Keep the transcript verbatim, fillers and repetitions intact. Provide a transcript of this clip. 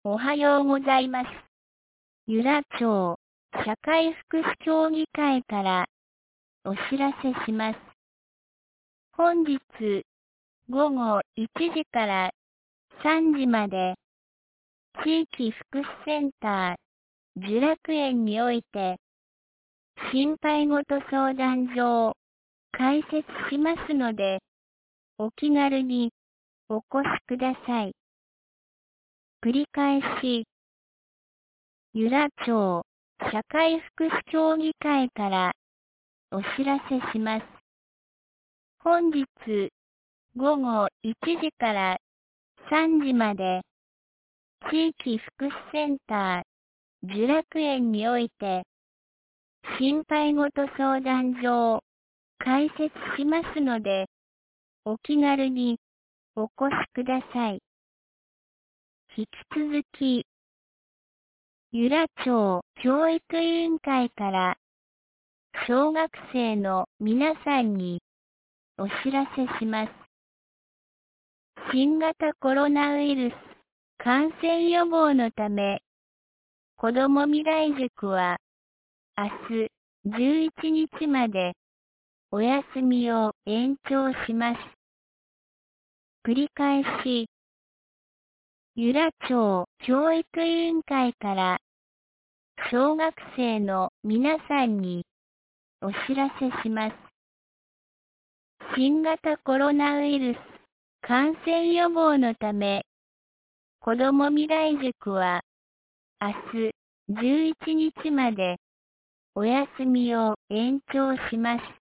おはようございます。由良町社会福祉協議会からお知らせします。本日午後いちじからさんじまで地域福祉センター聚楽園において心配ごと相談所を開設しますのでお気軽にお越しください。繰り返し由良町社会福祉協議会からお知らせします。本日午後いちじからさんじまで地域福祉センター聚楽園において心配ごと相談所を開設しますのでお気軽にお越しください。引き続き由良町教育委員会から小学生の皆さんにお知らせします。新型コロナウイルス感染予防のため、子ども未来塾は明日じゅういちにちまでお休みを延長します。繰り返し、由良町教育委員会から小学生の皆さんにお知らせします。新型コロナウイルス感染予防のため、子ども未来塾は明日じゅういちにちまでお休みを延長します。